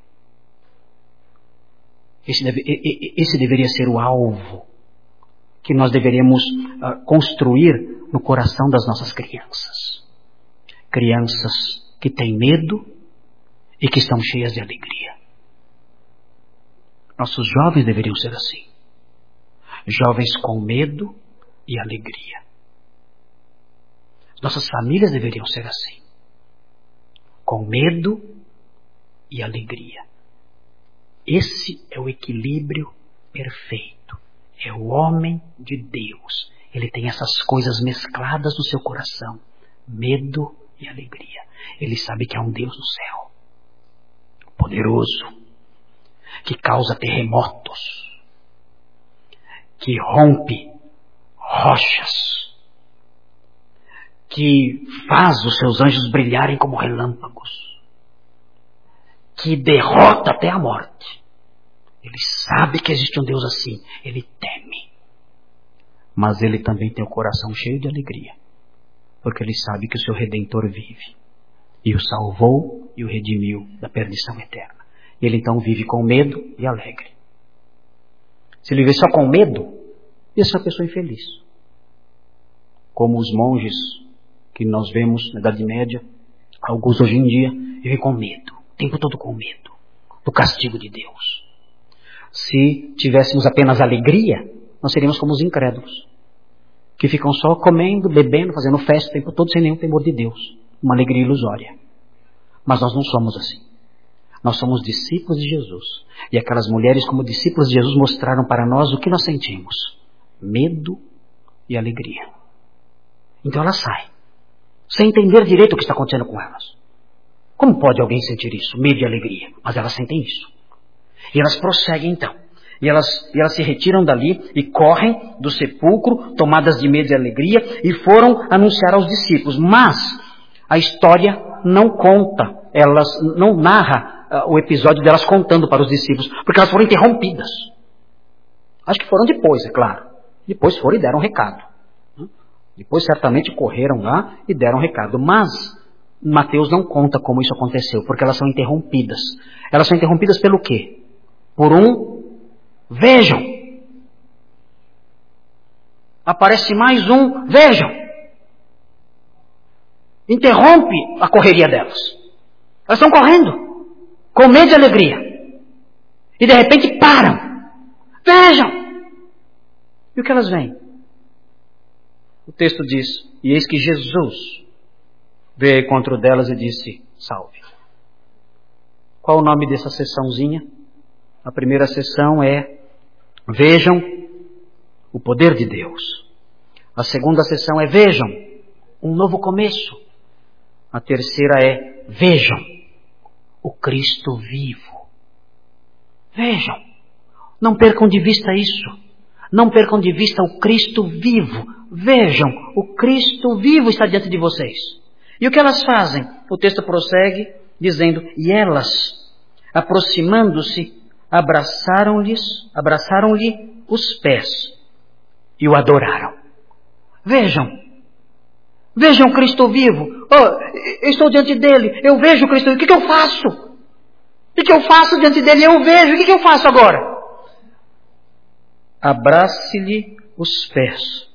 Esse, deve, esse deveria ser o alvo que nós deveríamos uh, construir no coração das nossas crianças. Crianças que têm medo e que estão cheias de alegria. Nossos jovens deveriam ser assim. Jovens com medo e alegria. Nossas famílias deveriam ser assim. Com medo e alegria. Esse é o equilíbrio perfeito. É o homem de Deus. Ele tem essas coisas mescladas no seu coração. Medo e alegria. Ele sabe que há um Deus no céu. Poderoso. Que causa terremotos. Que rompe rochas. Que faz os seus anjos brilharem como relâmpagos. Que derrota até a morte. Ele sabe que existe um Deus assim. Ele teme. Mas ele também tem o coração cheio de alegria. Porque ele sabe que o seu Redentor vive. E o salvou e o redimiu da perdição eterna. Ele então vive com medo e alegre. Se ele viver só com medo, ia ser uma pessoa infeliz. Como os monges que nós vemos na Idade Média, alguns hoje em dia, vivem com medo. O tempo todo com medo do castigo de Deus. Se tivéssemos apenas alegria, nós seríamos como os incrédulos, que ficam só comendo, bebendo, fazendo festa o tempo todo sem nenhum temor de Deus. Uma alegria ilusória. Mas nós não somos assim. Nós somos discípulos de Jesus. E aquelas mulheres, como discípulos de Jesus, mostraram para nós o que nós sentimos. Medo e alegria. Então elas saem, sem entender direito o que está acontecendo com elas. Como pode alguém sentir isso? Medo e alegria. Mas elas sentem isso. E elas prosseguem então. E elas, e elas se retiram dali e correm do sepulcro, tomadas de medo e alegria, e foram anunciar aos discípulos. Mas a história não conta, elas não narra uh, o episódio delas contando para os discípulos, porque elas foram interrompidas. Acho que foram depois, é claro. Depois foram e deram recado. Depois certamente correram lá e deram recado. Mas Mateus não conta como isso aconteceu, porque elas são interrompidas. Elas são interrompidas pelo quê? Por um vejam. Aparece mais um vejam. Interrompe a correria delas. Elas estão correndo, com medo e alegria. E de repente param. Vejam. E o que elas veem? O texto diz, e eis que Jesus veio ao encontro delas e disse, salve. Qual o nome dessa sessãozinha? A primeira sessão é, vejam o poder de Deus. A segunda sessão é, vejam um novo começo. A terceira é, vejam o Cristo vivo. Vejam, não percam de vista isso. Não percam de vista o Cristo vivo. Vejam, o Cristo vivo está diante de vocês. E o que elas fazem? O texto prossegue dizendo, e elas, aproximando-se, abraçaram-lhes, abraçaram-lhe os pés e o adoraram. Vejam, vejam o Cristo vivo. Oh, eu estou diante dele, eu vejo o Cristo vivo. O que, que eu faço? O que, que eu faço diante dele? Eu vejo, o que, que eu faço agora? Abrace-lhe os pés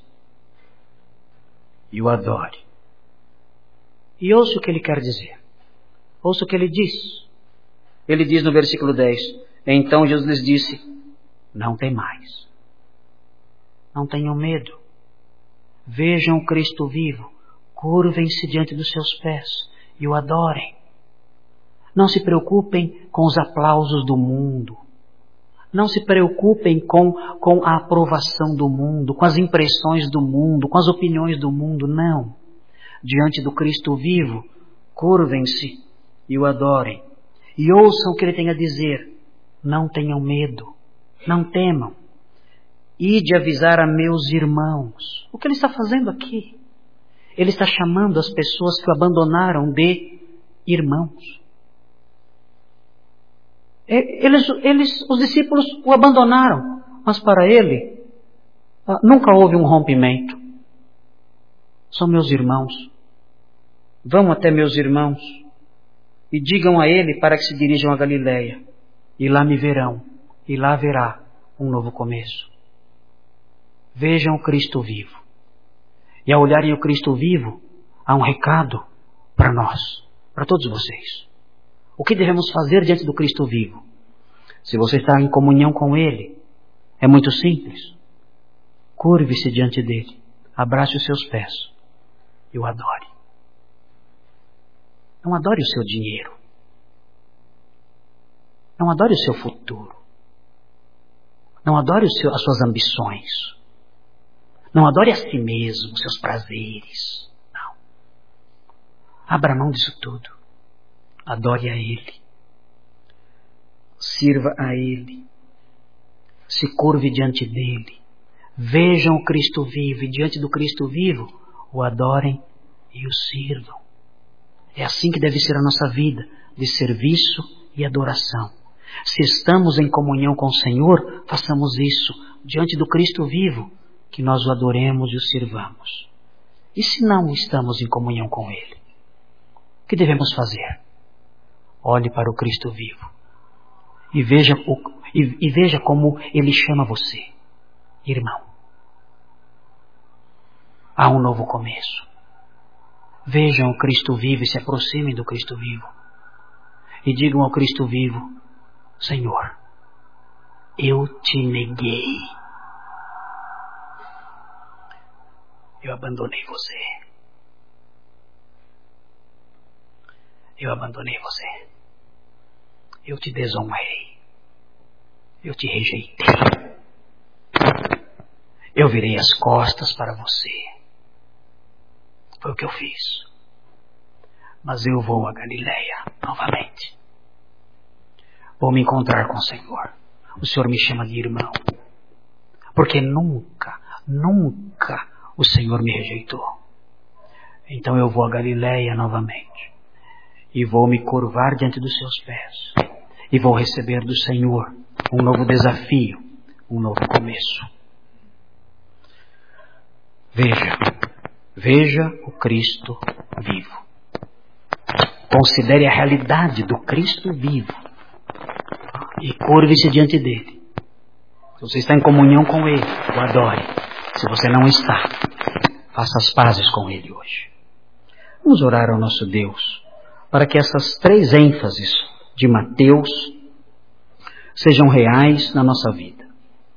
e o adore. E ouça o que ele quer dizer. Ouça o que ele diz. Ele diz no versículo dez, então Jesus lhes disse, não temais. Não tenham medo. Vejam o Cristo vivo. Curvem-se diante dos seus pés e o adorem. Não se preocupem com os aplausos do mundo. Não se preocupem com, com a aprovação do mundo, com as impressões do mundo, com as opiniões do mundo. Não. Diante do Cristo vivo, curvem-se e o adorem. E ouçam o que ele tem a dizer. Não tenham medo. Não temam. Ide avisar a meus irmãos. O que ele está fazendo aqui? Ele está chamando as pessoas que o abandonaram de irmãos. Eles, eles, os discípulos o abandonaram, mas para ele nunca houve um rompimento. São meus irmãos. Vão até meus irmãos e digam a ele para que se dirijam a Galileia. E lá me verão, e lá haverá um novo começo. Vejam o Cristo vivo. E ao olharem o Cristo vivo, há um recado para nós, para todos vocês. O que devemos fazer diante do Cristo vivo? Se você está em comunhão com Ele, é muito simples. Curve-se diante dele, abrace os seus pés e o adore. Não adore o seu dinheiro. Não adore o seu futuro. Não adore o seu, as suas ambições. Não adore a si mesmo, os seus prazeres. Não. Abra mão disso tudo. Adore a Ele. Sirva a Ele. Se curve diante dEle. Vejam o Cristo vivo e diante do Cristo vivo o adorem e o sirvam. É assim que deve ser a nossa vida, de serviço e adoração. Se estamos em comunhão com o Senhor, façamos isso diante do Cristo vivo, que nós o adoremos e o sirvamos. E se não estamos em comunhão com Ele, o que devemos fazer? Olhe para o Cristo vivo e veja, o, e, e veja como Ele chama você, irmão. Há um novo começo. Vejam o Cristo vivo e se aproximem do Cristo vivo. E digam ao Cristo vivo, Senhor, eu te neguei. Eu abandonei você. Eu abandonei você. Eu te desonrei. Eu te rejeitei. Eu virei as costas para você. Foi o que eu fiz. Mas eu vou a Galileia novamente. Vou me encontrar com o Senhor. O Senhor me chama de irmão. Porque nunca, nunca o Senhor me rejeitou. Então eu vou a Galileia novamente. E vou me curvar diante dos seus pés. E vou receber do Senhor um novo desafio, um novo começo. Veja, veja o Cristo vivo. Considere a realidade do Cristo vivo. E curve-se diante dele. Se você está em comunhão com ele, o adore. Se você não está, faça as pazes com ele hoje. Vamos orar ao nosso Deus para que essas três ênfases de Mateus sejam reais na nossa vida.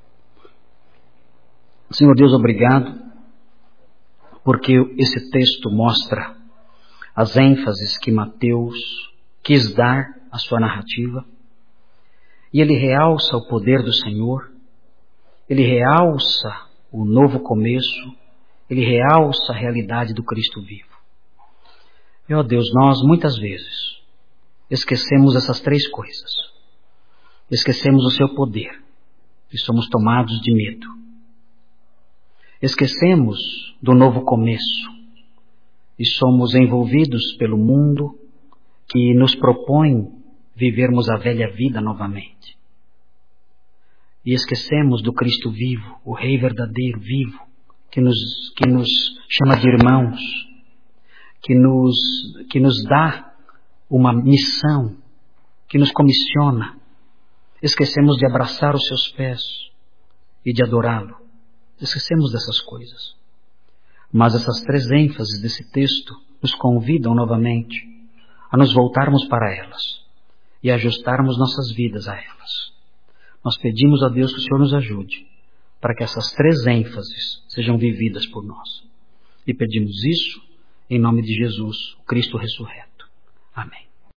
Senhor Deus, obrigado, porque esse texto mostra as ênfases que Mateus quis dar à sua narrativa, e ele realça o poder do Senhor, ele realça o novo começo, ele realça a realidade do Cristo vivo. E, ó Deus, nós muitas vezes esquecemos essas três coisas. Esquecemos o seu poder e somos tomados de medo. Esquecemos do novo começo e somos envolvidos pelo mundo que nos propõe vivermos a velha vida novamente. E esquecemos do Cristo vivo, o Rei verdadeiro, vivo, que nos, que nos chama de irmãos, que nos, que nos dá uma missão, que nos comissiona. Esquecemos de abraçar os seus pés e de adorá-lo. Esquecemos dessas coisas. Mas essas três ênfases desse texto nos convidam novamente a nos voltarmos para elas e ajustarmos nossas vidas a elas. Nós pedimos a Deus que o Senhor nos ajude para que essas três ênfases sejam vividas por nós. E pedimos isso em nome de Jesus, o Cristo ressurreto. Amém.